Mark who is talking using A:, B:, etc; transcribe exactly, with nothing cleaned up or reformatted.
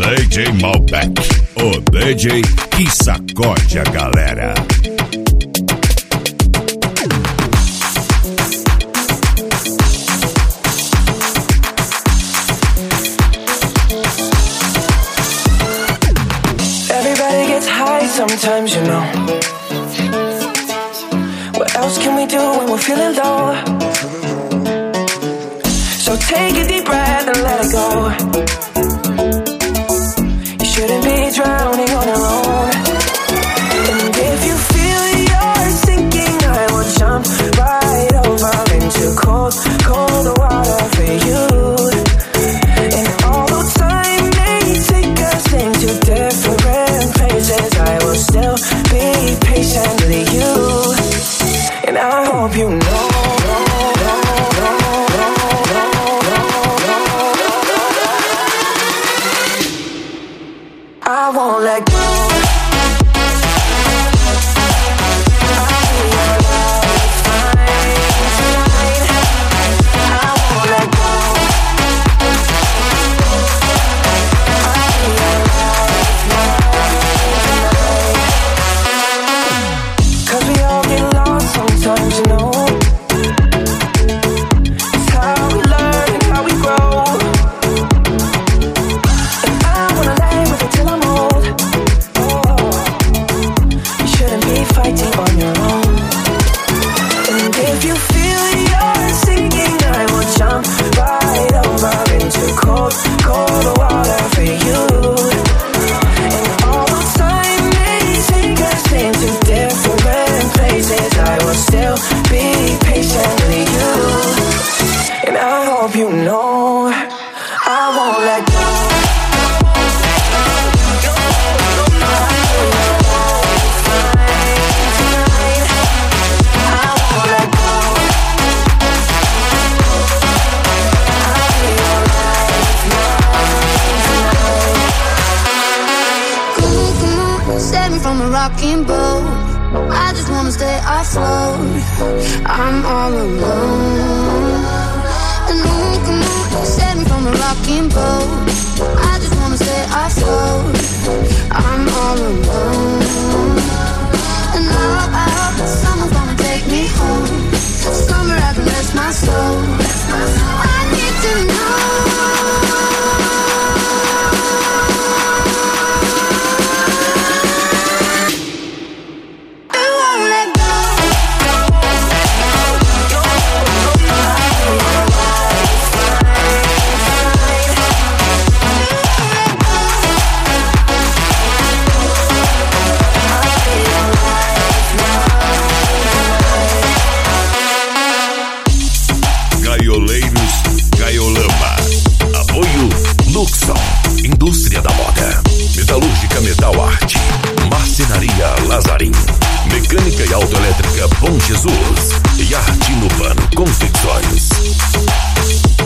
A: D J Malbec, o D J que sacode a galera.
B: Everybody gets high sometimes, you know. What else can we do when we're feeling low? So take a deep breath and let it go. You shouldn't be drowning on your own. And if you feel you're sinking, I will jump right over into cold, cold water for you. And although time may take us into different places, I will still be patient with you. And I hope you know. I won't let go.
C: Rocking boat, I just wanna stay afloat. I'm all alone. And ooh, come on, set me from a rocking boat. I just wanna stay afloat. I'm all alone. And I hope, I hope that someone's gonna take me home. Somewhere I can rest my soul. I need to know.
A: Indústria da moda, Metalúrgica Metal Arte, Marcenaria Lazarim, Mecânica e Autoelétrica Bom Jesus e Arte no Pano Confecções.